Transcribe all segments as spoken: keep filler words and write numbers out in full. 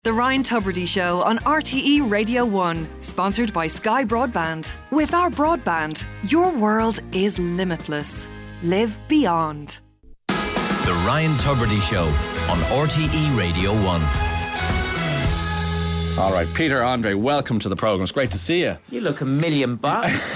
The Ryan Tubridy Show on R T E Radio one, sponsored by Sky Broadband. With our broadband, your world is limitless. Live beyond. The Ryan Tubridy Show on R T E Radio one. All right, Peter, Andre, welcome to the programme. It's great to see you. You look a million bucks.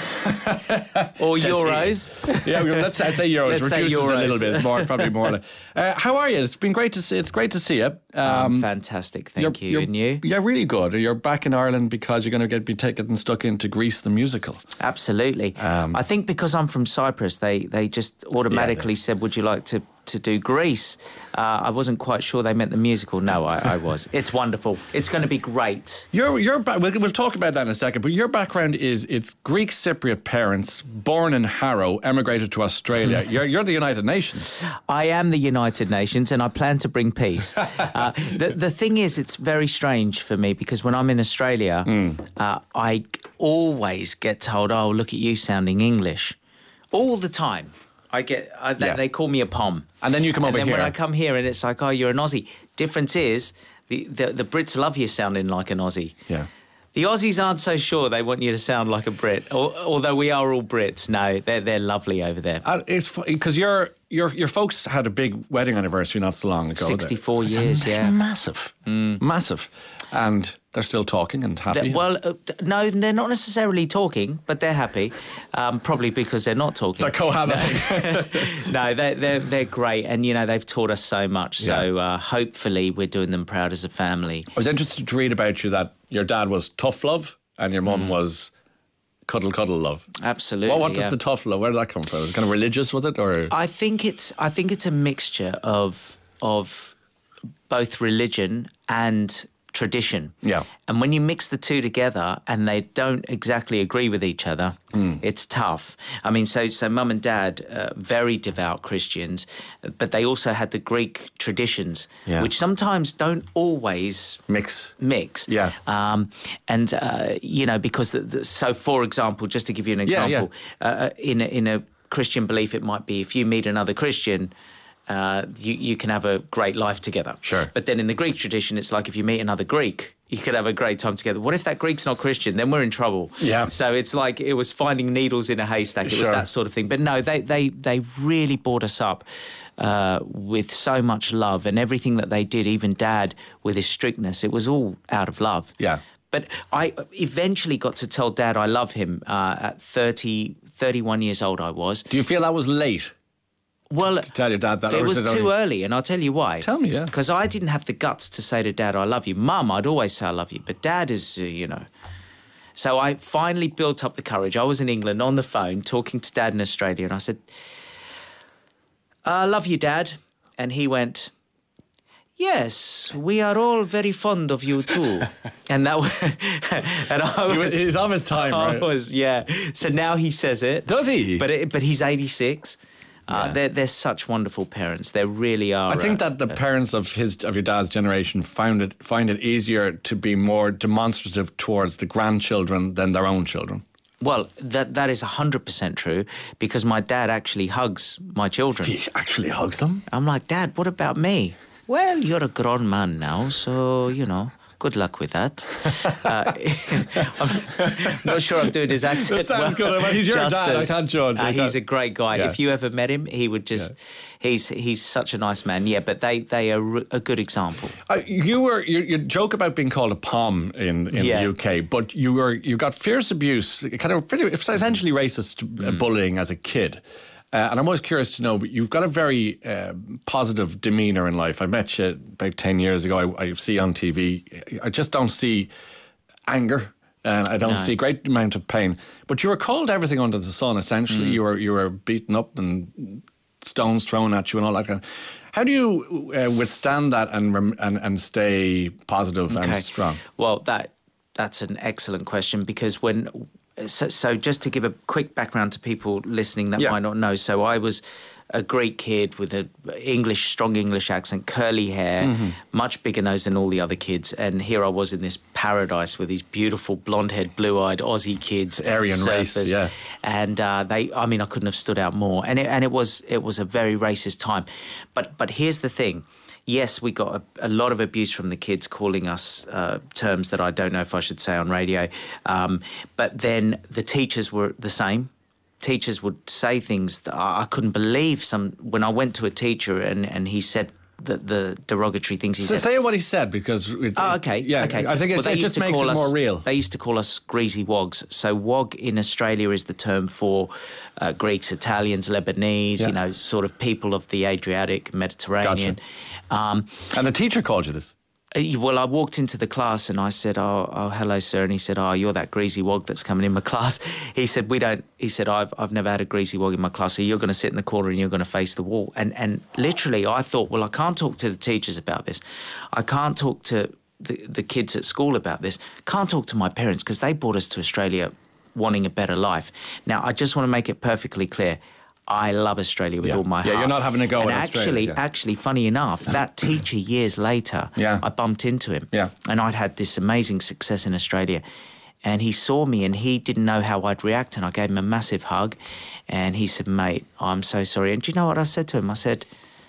Or euros. Yeah, let's I'd say euros. Let's Reduces say euros. a little bit. It's more, probably more. Like, uh, how are you? It's been great to see. It's great to see you. Um, um, fantastic, thank you're, you. You're, and you? Yeah, really good. You're back in Ireland because you're going to get be taken stuck into Grease the musical. Absolutely. Um, I think because I'm from Cyprus, they they just automatically yeah, said, "Would you like to?" to do Grease. Uh, I wasn't quite sure they meant the musical. No, I, I was. It's wonderful. It's going to be great. Your your ba- we'll, we'll talk about that in a second, but your background is it's Greek Cypriot parents, born in Harrow, emigrated to Australia. you're, you're the United Nations. I am the United Nations, and I plan to bring peace. uh, the, the thing is, it's very strange for me because when I'm in Australia, mm. uh, I always get told, oh, look at you sounding English. All the time. I get I, they, yeah. they call me a pom, and then you come and over then here. When I come here, and it's like, oh, you're an Aussie. Difference is the, the the Brits love you sounding like an Aussie. Yeah. The Aussies aren't so sure they want you to sound like a Brit, or, although we are all Brits. No, they're they're lovely over there. Uh, it's because your your your folks had a big wedding anniversary not so long ago. Sixty-four years, yeah, massive, mm. massive, and they're still talking and happy. They're, well, uh, no, they're not necessarily talking, but they're happy. Um, probably because they're not talking. They're cohabiting. No, no they're, they're they're great, and you know they've taught us so much. So uh, hopefully we're doing them proud as a family. I was interested to read about you that your dad was tough love and your mum mm. was cuddle cuddle love. Absolutely. Well, what does yeah. the tough love? Where did that come from? Was it kind of religious? Was it or? I think it's I think it's a mixture of of both religion and tradition. Yeah. And when you mix the two together and they don't exactly agree with each other, mm. it's tough. I mean, so so mum and dad, uh, very devout Christians, but they also had the Greek traditions, yeah. which sometimes don't always mix. Mix. Yeah. Um, and, uh, you know, because, the, the, so for example, just to give you an example, yeah, yeah. Uh, in, a, in a Christian belief, it might be if you meet another Christian, Uh, you, you can have a great life together. Sure. But then in the Greek tradition, it's like if you meet another Greek, you could have a great time together. What if that Greek's not Christian? Then we're in trouble. Yeah. So it's like it was finding needles in a haystack. It sure. was that sort of thing. But no, they they, they really brought us up uh, with so much love, and everything that they did, even Dad with his strictness, it was all out of love. Yeah. But I eventually got to tell Dad I love him uh, at thirty, thirty-one years old I was. Do you feel that was late? Well, to tell your dad that, it or was it too only... early, and I'll tell you why. Tell me, yeah. Because I didn't have the guts to say to Dad, I love you. Mum, I'd always say I love you, but Dad is, uh, you know. So I finally built up the courage. I was in England on the phone talking to Dad in Australia, and I said, I love you, Dad. And he went, yes, we are all very fond of you too. And that was, and I was, he was on his time, I right? was, yeah. So now he says it. Does he? But it, but he's eighty-six. Uh, yeah. they're, they're such wonderful parents. They really are. I think uh, that the uh, parents of his of your dad's generation found it find it easier to be more demonstrative towards the grandchildren than their own children. Well, that that is one hundred percent true, because my dad actually hugs my children. He actually hugs them? I'm like, Dad, what about me? Well, you're a grown man now, so, you know, good luck with that. uh, I'm not sure I'm doing his accent. That sounds well, good. Well, he's your just dad. as, I can't judge. Uh, he's a great guy. Yeah. If you ever met him, he would just... Yeah. He's he's such a nice man. Yeah, but they, they are a good example. Uh, you were you, you joke about being called a pom in, in yeah. the U K, but you were you got fierce abuse, kind of pretty, essentially racist mm. bullying as a kid. Uh, and I'm always curious to know, but you've got a very uh, positive demeanour in life. I met you about ten years ago. I, I see on T V. I just don't see anger. And I don't no. see a great amount of pain. But you were called everything under the sun, essentially. Mm. You were you were beaten up and stones thrown at you and all that kind of. How do you uh, withstand that and, and and stay positive okay. and strong? Well, that that's an excellent question, because when... So, so just to give a quick background to people listening that yeah. might not know. So I was a Greek kid with a English, strong English accent, curly hair, mm-hmm. much bigger nose than all the other kids. And here I was in this paradise with these beautiful blonde-haired, blue-eyed Aussie kids. It's Aryan surfers. race, yeah. And uh, they, I mean, I couldn't have stood out more. And it, and it was it was a very racist time. But but here's the thing. yes, we got a, a lot of abuse from the kids calling us uh, terms that I don't know if I should say on radio. Um, but then the teachers were the same. Teachers would say things that I, I couldn't believe. Some when I went to a teacher and, and he said the, the derogatory things he so said. Say what he said because... It, oh, okay. Yeah, okay. I think it, well, it just makes it us, more real. They used to call us greasy wogs. So wog in Australia is the term for uh, Greeks, Italians, Lebanese, Yeah. you know, sort of people of the Adriatic, Mediterranean. Gotcha. Um, and the teacher called you this? Well, I walked into the class and I said, oh, oh, hello, sir. And he said, oh, you're that greasy wog that's coming in my class. He said, we don't, he said, I've, I've never had a greasy wog in my class, so you're going to sit in the corner and you're going to face the wall. And, and literally I thought, well, I can't talk to the teachers about this. I can't talk to the, the kids at school about this. Can't talk to my parents because they brought us to Australia wanting a better life. Now, I just want to make it perfectly clear. I love Australia with yeah. all my heart. Yeah, you're not having a go and at actually, Australia. Yeah. actually, funny enough, that teacher years later, yeah. I bumped into him. Yeah. And I'd had this amazing success in Australia. And he saw me and he didn't know how I'd react. And I gave him a massive hug. And he said, mate, I'm so sorry. And do you know what I said to him? I said,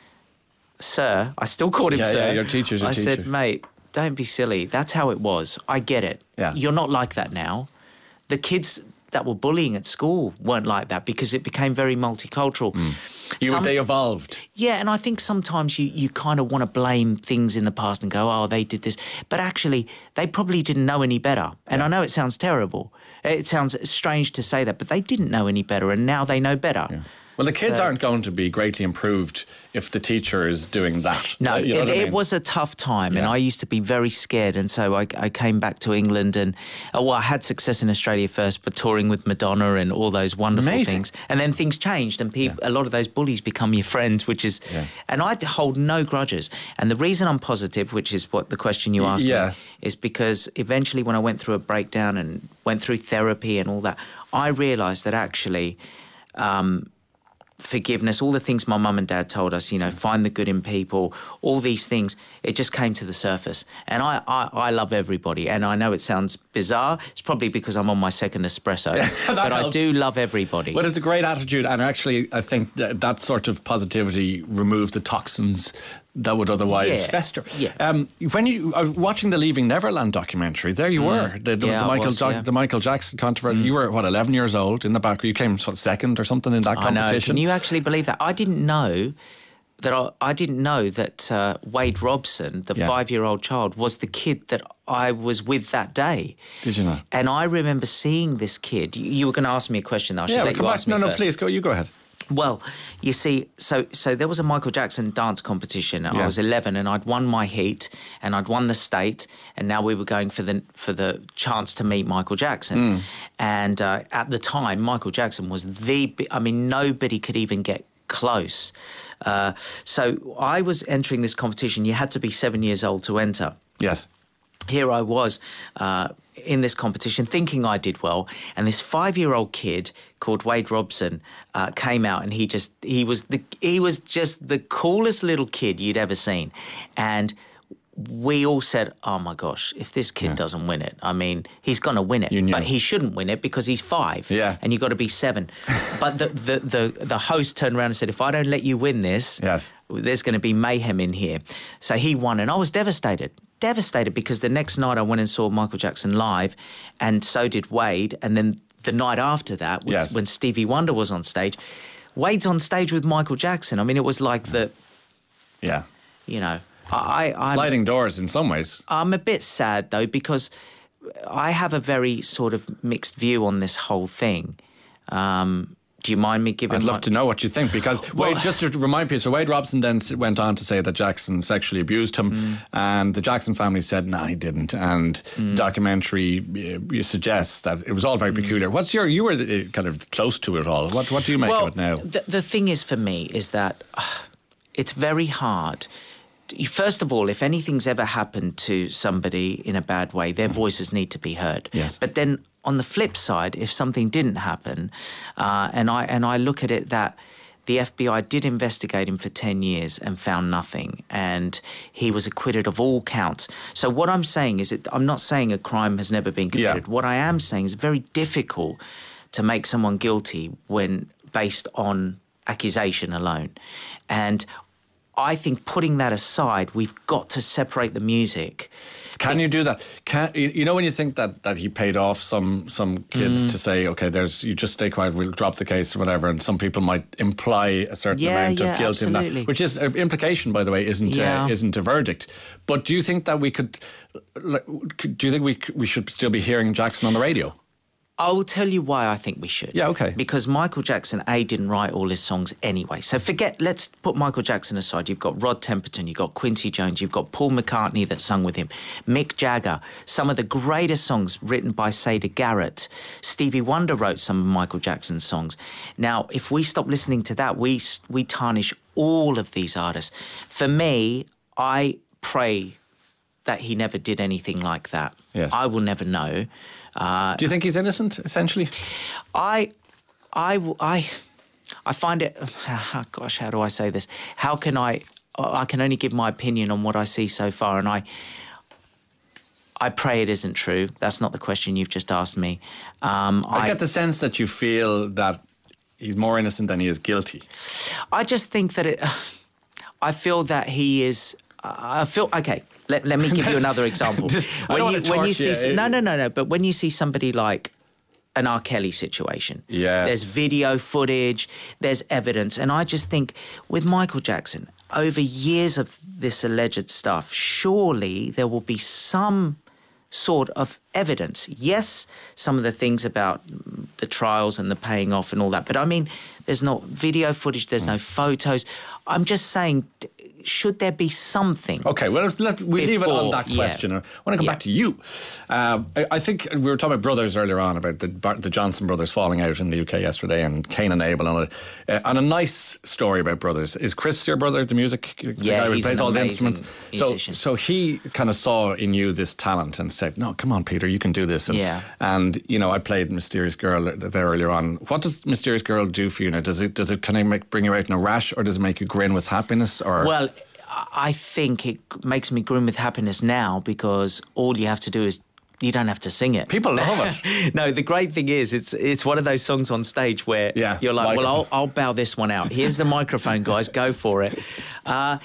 sir, I still called him yeah, sir. Yeah, your teacher's your I teacher. said, mate, don't be silly. That's how it was. I get it. Yeah. You're not like that now. The kids that were bullying at school weren't like that because it became very multicultural. Mm. You, Some, they evolved. Yeah, and I think sometimes you, you kind of want to blame things in the past and go, oh, they did this. But actually, they probably didn't know any better. And yeah. I know it sounds terrible. It sounds strange to say that, but they didn't know any better, and now they know better. Yeah. Well, the kids So- aren't going to be greatly improved if the teacher is doing that. No, You know it, what I it mean? was a tough time, and Yeah. I used to be very scared. And so I, I came back to England, and uh, well, I had success in Australia first, but touring with Madonna and all those wonderful Amazing. things. And then things changed, and people, a lot of those bullies become your friends, which is, Yeah. and I hold no grudges. And the reason I'm positive, which is what the question you asked yeah. me, is because eventually, when I went through a breakdown and went through therapy and all that, I realised that actually. Um, forgiveness, all the things my mum and dad told us, you know, find the good in people, all these things, it just came to the surface. And I, I, I love everybody. And I know it sounds bizarre. It's probably because I'm on my second espresso. but I helps. do love everybody. Well, it's a great attitude, and actually, I think that, that sort of positivity removes the toxins that would otherwise Yeah, fester. yeah. Um, when you I was watching the Leaving Neverland documentary, there you were, the, the, Yeah, the I Michael was, ja- yeah. the Michael Jackson controversy. You were what, eleven years old in the back. You came what, second or something in that I know. competition. Can you actually believe that? I didn't know that I, I didn't know that uh, Wade Robson, the Yeah. five-year-old child, was the kid that I was with that day. Did you not? And I remember seeing this kid. You, you were going to ask me a question, though. I should Yeah, let we'll come you back. ask me No, no, first. please go. You go ahead. Well, you see, so so there was a Michael Jackson dance competition. Yeah. I was eleven, and I'd won my heat, and I'd won the state, and now we were going for the for the chance to meet Michael Jackson. Mm. And uh, at the time, Michael Jackson was the. bi- I mean, nobody could even get close. Uh, so I was entering this competition. You had to be seven years old to enter. Yes. Here I was uh, in this competition thinking I did well, and this five-year-old kid called Wade Robson uh, came out, and he just he was the he was just the coolest little kid you'd ever seen. And we all said, oh my gosh, if this kid Yeah. doesn't win it, I mean, he's going to win it, You knew. but he shouldn't win it because he's five, Yeah. and you've got to be seven. But the, the the the host turned around and said, if I don't let you win this, Yes. there's going to be mayhem in here. So he won, and I was devastated. Devastated because the next night I went and saw Michael Jackson live, and so did Wade. And then the night after that, when, Yes. when Stevie Wonder was on stage, Wade's on stage with Michael Jackson. I mean, it was like the, Yeah. you know, I, I, I'm, Sliding doors in some ways. I'm a bit sad though because I have a very sort of mixed view on this whole thing. Um, do you mind me giving? I'd love my- to know what you think, because Well- Wade, just to remind people, so Wade Robson then s- went on to say that Jackson sexually abused him, Mm. and the Jackson family said, no, he didn't. And Mm. the documentary uh, you suggests that it was all very peculiar. What's your, you were uh, kind of close to it all. What, what do you make well, of it now? The, the thing is for me is that uh, it's very hard. You- First of all, if anything's ever happened to somebody in a bad way, their voices need to be heard. Yes. But then on the flip side, if something didn't happen, uh, and I and I look at it that the F B I did investigate him for ten years and found nothing, and he was acquitted of all counts. So what I'm saying is, that I'm not saying a crime has never been Yeah. committed. What I am saying is it's very difficult to make someone guilty when based on accusation alone. And I think putting that aside, we've got to separate the music. Can you do that? Can you, you know when you think that, that he paid off some some kids mm. to say, okay, there's you just stay quiet, we'll drop the case or whatever, and some people might imply a certain yeah, amount yeah, of guilt absolutely. in that, which is uh, implication, by the way, isn't yeah. uh, isn't a verdict. But do you think that we could? Do you think we we should still be hearing Jackson on the radio? I will tell you why I think we should. Yeah, okay. Because Michael Jackson, A, didn't write all his songs anyway. So forget, let's put Michael Jackson aside. You've got Rod Temperton, you've got Quincy Jones, you've got Paul McCartney that sung with him, Mick Jagger, some of the greatest songs written by Seda Garrett. Stevie Wonder wrote some of Michael Jackson's songs. Now, if we stop listening to that, we we tarnish all of these artists. For me, I pray that he never did anything like that. Yes. I will never know. Uh, Do you think he's innocent, essentially? I, I, I, I find it. Oh gosh, how do I say this? How can I? I can only give my opinion on what I see so far, and I, I pray it isn't true. That's not the question you've just asked me. Um, I, I get the sense that you feel that he's more innocent than he is guilty. I just think that it. I feel that he is. I feel okay. Let, let me give you another example. I don't want to when you torture see you. no no no no, but when you see somebody like an R. Kelly situation, yes. there's video footage, there's evidence, and I just think with Michael Jackson, over years of this alleged stuff, surely there will be some sort of evidence. Yes, some of the things about the trials and the paying off and all that, but I mean, there's no video footage, there's no photos. I'm just saying, should there be something? Okay, well, let, we leave it on that yeah. question. I want to come yeah. back to you. Um, I, I think we were talking about brothers earlier on, about the, the Johnson brothers falling out in the U K yesterday, and Cain and Abel. On a, uh, and a nice story about brothers. Is Chris your brother, the music the yeah, guy who he's plays an all the instruments? Musician. So, so he kind of saw in you this talent and said, no, come on, Peter, you can do this. And, yeah. and you know, I played Mysterious Girl there earlier on. What does Mysterious Girl do for you now? Does it, does it kind of make, bring you out in a rash, or does it make you grin with happiness? Or Well, I think it makes me grin with happiness now, because all you have to do is, you don't have to sing it. People love it. No, the great thing is it's it's one of those songs on stage where yeah, you're like, microphone. well, I'll, I'll bow this one out. Here's the microphone, guys, go for it. Uh,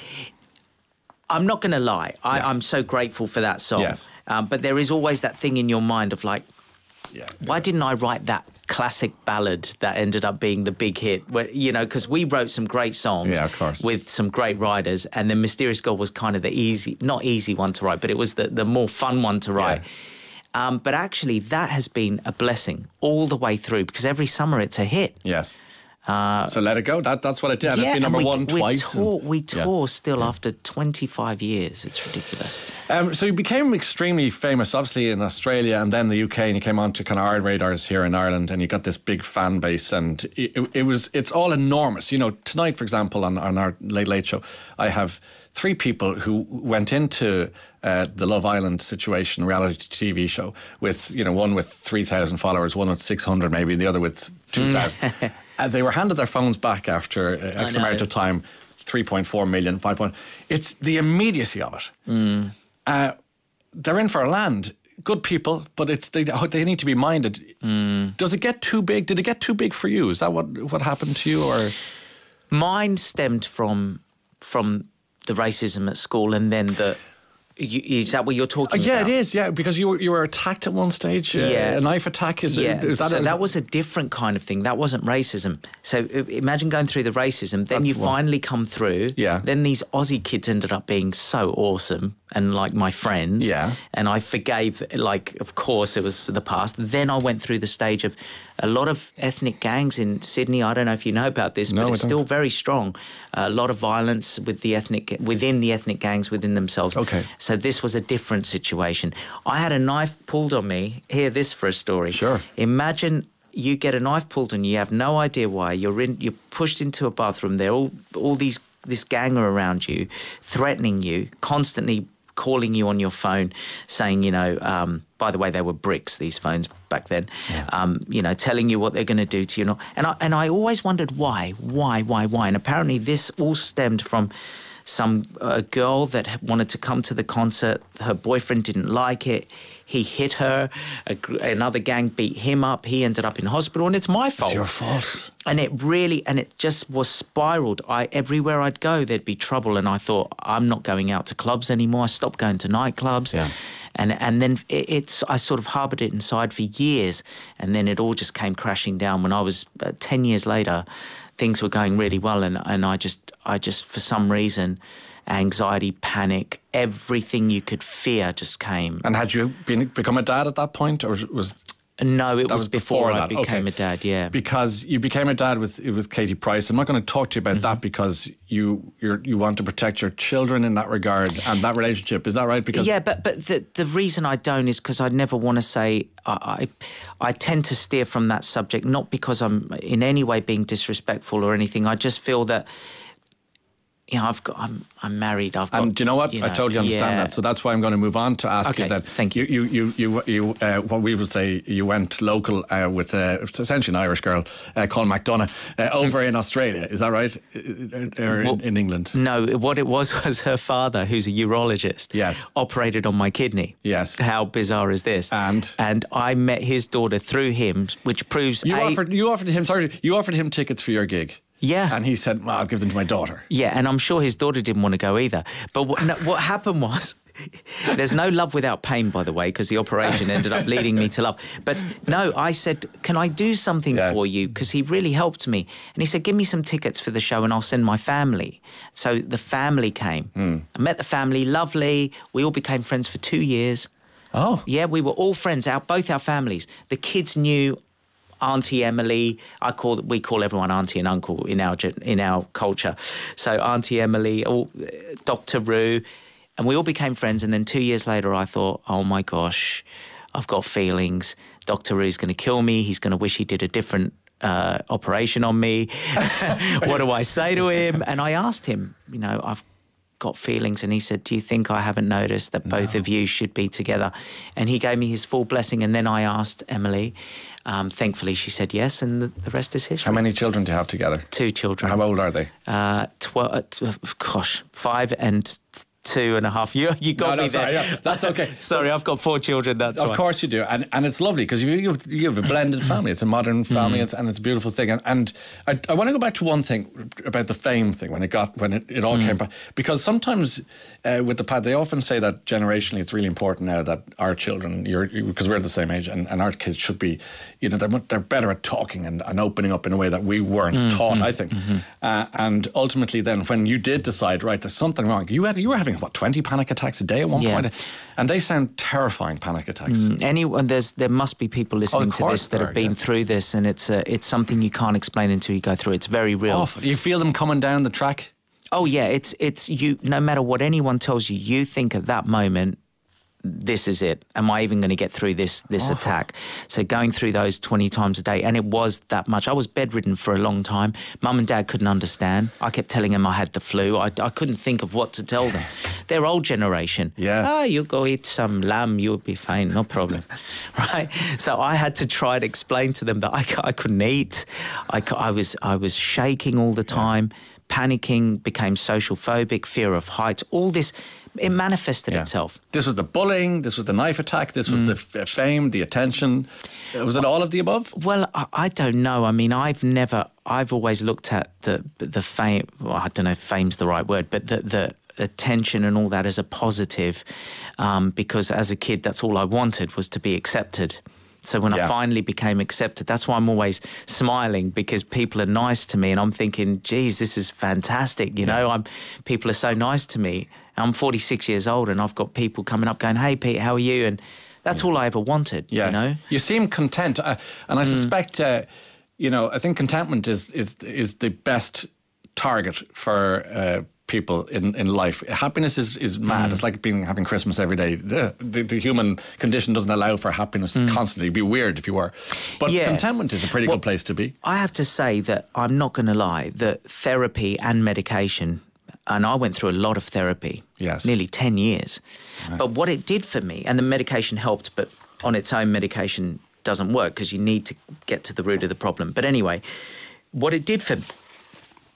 I'm not going to lie. I, yeah. I'm so grateful for that song. Yes. Um, but there is always that thing in your mind of like, yeah. why didn't I write that classic ballad that ended up being the big hit? Where, you know, because we wrote some great songs yeah, of course. with some great writers, and then Mysterious Girl was kind of the easy, not easy one to write, but it was the, the more fun one to write. Yeah. Um, but actually, that has been a blessing all the way through, because every summer it's a hit. Yes. Uh, so let it go. That that's what it did. Yeah, it's been number we, one we twice. Tour, and, we tour yeah. still yeah. after twenty-five years. It's ridiculous. Um, so you became extremely famous, obviously, in Australia and then the U K, and you came on to kind of our radars here in Ireland, and you got this big fan base, and it, it, it was it's all enormous. You know, tonight, for example, on, on our Late Late Show, I have three people who went into uh, the Love Island situation, reality T V show, with, you know, one with three thousand followers, one with six hundred maybe, the other with two thousand. Uh, they were handed their phones back after uh, X amount of time, three point four million, five point. It's the immediacy of it. Mm. Uh, they're in for a land. Good people, but it's they, they need to be minded. Mm. Does it get too big? Did it get too big for you? Is that what what happened to you? Or mine stemmed from from the racism at school, and then the. You, is that what you're talking uh, yeah, about? Yeah, it is. Yeah, because you were you were attacked at one stage. Uh, yeah, a knife attack. Is yeah. It, is that so a, that was a different kind of thing. That wasn't racism. So imagine going through the racism. Then That's you one. finally come through. Yeah. Then these Aussie kids ended up being so awesome and like my friends. Yeah. And I forgave. Like, of course, it was the past. Then I went through the stage of a lot of ethnic gangs in Sydney. I don't know if you know about this, no, but it's I don't. still very strong. Uh, a lot of violence with the ethnic within the ethnic gangs within themselves. Okay. So this was a different situation. I had a knife pulled on me. Hear this for a story. Sure. Imagine you get a knife pulled on you. You have no idea why. You're in. You're pushed into a bathroom. There, all all these this gang are around you, threatening you, constantly calling you on your phone, saying, you know, um, by the way, they were bricks, these phones back then, yeah. um, you know, telling you what they're going to do to you. And I, and I always wondered why, why, why, why. And apparently this all stemmed from some a girl that had wanted to come to the concert. Her boyfriend didn't like it. He hit her. A, another gang beat him up. He ended up in hospital, and it's my fault. It's your fault. And it really, and it just was spiraled. I everywhere I'd go, there'd be trouble, and I thought, I'm not going out to clubs anymore. I stopped going to nightclubs. Yeah. And and then it, it's I sort of harboured it inside for years, and then it all just came crashing down when I was uh, ten years later. Things were going really well, and, and I just I just for some reason, anxiety, panic, everything you could fear just came. And had you been become a dad at that point, or was? No, it was, was before, before I that. became Okay. a dad. Yeah, Because you became a dad with with Katie Price. I'm not going to talk to you about Mm-hmm. that because you you're, you want to protect your children in that regard and that relationship. Is that right? Because yeah, but but the the reason I don't is because I never want to say I, I I tend to steer from that subject, not because I'm in any way being disrespectful or anything. I just feel that. You know, I've got. I'm. I'm married. I've got. And do you know what? You I know, totally understand yeah. that. So that's why I'm going to move on to ask Okay, you then. thank you. You, you, you, you, you uh, what we would say, you went local uh, with uh, essentially an Irish girl uh, called McDonough uh, over in Australia. Is that right? Uh, Or in, Well, in England? No, what it was was her father, who's a urologist, Yes. operated on my kidney. Yes. How bizarre is this? And? and I met his daughter through him, which proves You A, offered you offered him sorry you offered him tickets for your gig. Yeah. And he said, well, I'll give them to my daughter. Yeah, and I'm sure his daughter didn't want to go either. But what, no, what happened was, there's no love without pain, by the way, because the operation ended up leading me to love. But no, I said, can I do something Yeah. for you? Because he really helped me. And he said, give me some tickets for the show and I'll send my family. So the family came. I met the family, lovely. We all became friends for two years. Oh. Yeah, we were all friends, out both our families. The kids knew Auntie Emily. I call we call everyone Auntie and Uncle in our gen- in our culture. So Auntie Emily, all, Doctor Roo, and we all became friends. And then two years later, I thought, oh my gosh, I've got feelings. Doctor Roo's going to kill me. He's going to wish he did a different uh, operation on me. What do I say to him? And I asked him, you know, I've got feelings, and he said, do you think I haven't noticed that both No. of you should be together? And he gave me his full blessing. And then I asked Emily, um, thankfully she said yes, and the, the rest is history. How many children do you have together? Two children. How old are they? Uh, twelve. Uh, tw- gosh, five and two and a half. You you got No, no, me sorry, there. yeah, that's okay. Sorry, I've got four children. That's Of why. course you do, and and it's lovely because you, you have you have a blended family. It's a modern family, Mm. it's, and it's a beautiful thing. And, and I, I want to go back to one thing about the fame thing when it got when it, it all Mm. came back, because sometimes uh, with the pad they often say that generationally it's really important now that our children, you're because we're the same age, and, and our kids should be, you know, they're mu- they're better at talking and, and opening up in a way that we weren't Mm-hmm. taught. I think, uh, and ultimately then when you did decide, right, there's something wrong, you had you were having what twenty panic attacks a day at one Yeah. point, and they sound terrifying panic attacks. Anyone, there's there must be people listening to course this that there have are, been yeah. through this, and it's uh, it's something you can't explain until you go through. It's very real. Awful. You feel them coming down the track? Oh yeah, it's it's you. No matter what anyone tells you, you think at that moment, this is it. Am I even going to get through this this Awful. attack? So going through those twenty times a day, and it was that much. I was bedridden for a long time. Mum and Dad couldn't understand. I kept telling them I had the flu. I, I couldn't think of what to tell them. They're old generation. Yeah. Ah, you go eat some lamb, you'll be fine, no problem. Right? So I had to try to explain to them that I, I couldn't eat. I, cou- I was I was shaking all the time, panicking, became social phobic, fear of heights, all this. It manifested Yeah. itself. This was the bullying, this was the knife attack, this was the f- fame, the attention. Was it all of the above? Well, I, I don't know. I mean, I've never, I've always looked at the the fame, well, I don't know if fame's the right word, but the, the attention and all that as a positive, um, because as a kid, that's all I wanted was to be accepted. So when Yeah. I finally became accepted, that's why I'm always smiling, because people are nice to me and I'm thinking, geez, this is fantastic. You know, I'm people are so nice to me. I'm forty-six years old and I've got people coming up going, hey, Pete, how are you? And that's all I ever wanted, Yeah. you know? You seem content. Uh, and I suspect, uh, you know, I think contentment is, is, is the best target for uh, people in, in life. Happiness is, is mad. It's like being having Christmas every day. The, the, the human condition doesn't allow for happiness constantly. It'd be weird if you were. But Yeah. contentment is a pretty Well, good place to be. I have to say that I'm not going to lie, that therapy and medication, and I went through a lot of therapy, Yes. nearly ten years. But what it did for me, and the medication helped, but on its own, medication doesn't work because you need to get to the root of the problem. But anyway, what it did for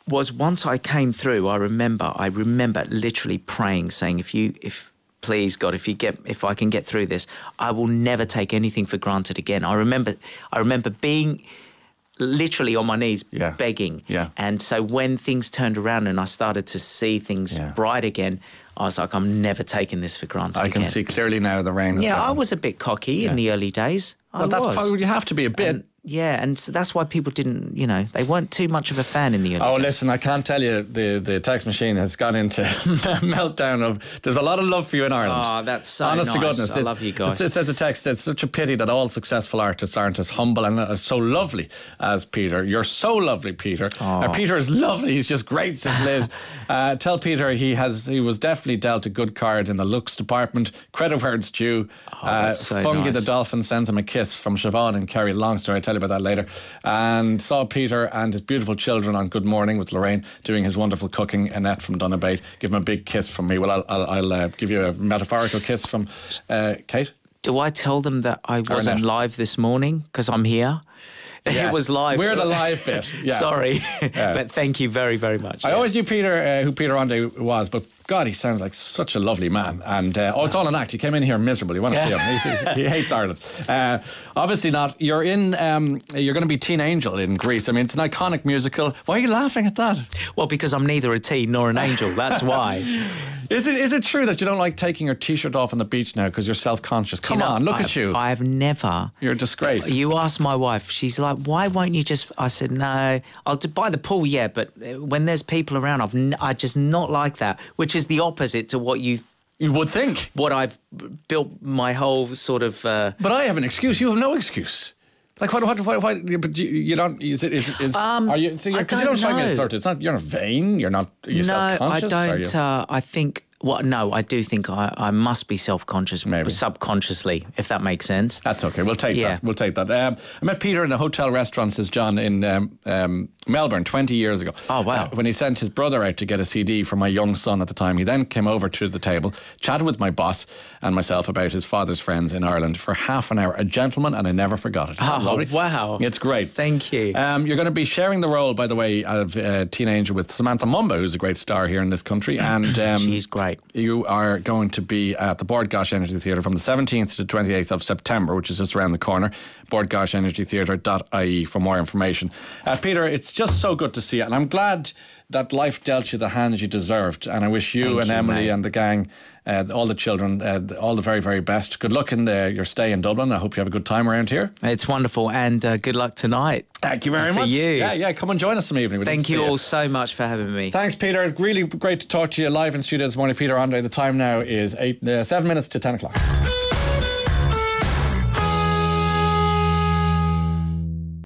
was once I came through, I remember, I remember literally praying, saying, if you, if, please God, if you get, if I can get through this, I will never take anything for granted again. I remember, I remember being literally on my knees yeah. begging. Yeah. And so when things turned around and I started to see things yeah. bright again, I was like, I'm never taking this for granted I again. can see clearly now the rain. Yeah, gone. I was a bit cocky yeah. in the early days. I well, that's was. probably, you have to be a bit. And, yeah, and so that's why people didn't, you know, they weren't too much of a fan in the early Oh, days. listen, I can't tell you, the, the text machine has gone into meltdown of, there's a lot of love for you in Ireland. Oh, that's so Honest nice. to goodness. I love you guys. It says a text, it's such a pity that all successful artists aren't as humble and as so lovely as Peter. You're so lovely, Peter. Uh, Peter is lovely, he's just great, says Liz. uh, tell Peter he has he was definitely dealt a good card in the looks department. Credit where it's due. Oh, that's so Fungi nice. the Dolphin sends him a kiss from Siobhan and Kerry. Long story, I'll tell you about that later. And saw Peter and his beautiful children on Good Morning with Lorraine doing his wonderful cooking. Annette from Donabate, give him a big kiss from me. Well, I'll, I'll, I'll uh, give you a metaphorical kiss from uh, Kate. Do I tell them that I wasn't Annette. live this morning because I'm here? Yes. It was live. We're the live bit. Yes. Sorry, Yeah. but thank you very, very much. I yeah. always knew Peter, uh, who Peter Onday was, but God, he sounds like such a lovely man. And uh, oh, it's all an act. He came in here miserable. You want to see him? He's, he hates Ireland. Uh, obviously not. You're in. Um, you're going to be Teen Angel in Greece. I mean, it's an iconic musical. Why are you laughing at that? Well, because I'm neither a teen nor an angel. That's why. Is it is it true that you don't like taking your T-shirt off on the beach now because you're self-conscious? Come You know, on, look I've, at you. I've never. You're a disgrace. You ask my wife, she's like, why won't you just... I said, no, I'll do, by the pool, yeah, but when there's people around, I've n- I just not like that, which is the opposite to what you... You would think. What I've built my whole sort of... Uh, But I have an excuse. You have no excuse. Like what? What? What? what but you, you don't. Is it? Is, is Um, are you? So I because you don't don't strike me as know. sort of. It's not. You're not vain. You're not. Are you no, I self-conscious? Are you? don't. Uh, I think... Well, no, I do think I, I must be self-conscious, Maybe. subconsciously, if that makes sense. That's okay. We'll take Yeah. that. We'll take that. Um, I met Peter in a hotel restaurant, says John, in um, um, Melbourne twenty years ago. Oh, wow. Uh, when he sent his brother out to get a C D for my young son at the time, he then came over to the table, chatted with my boss and myself about his father's friends in Ireland for half an hour. A gentleman, and I never forgot it. Isn't that Oh, lovely? wow. It's great. Thank you. Um, you're going to be sharing the role, by the way, of uh, Teen Angel with Samantha Mumba, who's a great star here in this country. And um, She's great. You are going to be at the Bord Gáis Energy Theatre from the seventeenth to twenty-eighth of September, which is just around the corner. bord gáis energy theatre dot I E for more information. Uh, Peter, it's just so good to see you, and I'm glad that life dealt you the hand you deserved. And I wish you Thank and you, Emily mate. and the gang, uh, all the children, uh, all the very, very best. Good luck in the, your stay in Dublin. I hope you have a good time around here. It's wonderful, and uh, good luck tonight. Thank you very For much. you. Yeah, yeah. Come and join us some evening. We'd love Thank to you see all so much for having me. Thanks, Peter. Really great to talk to you live in studio this morning. Peter Onday. The time now is eight, uh, seven minutes to ten o'clock.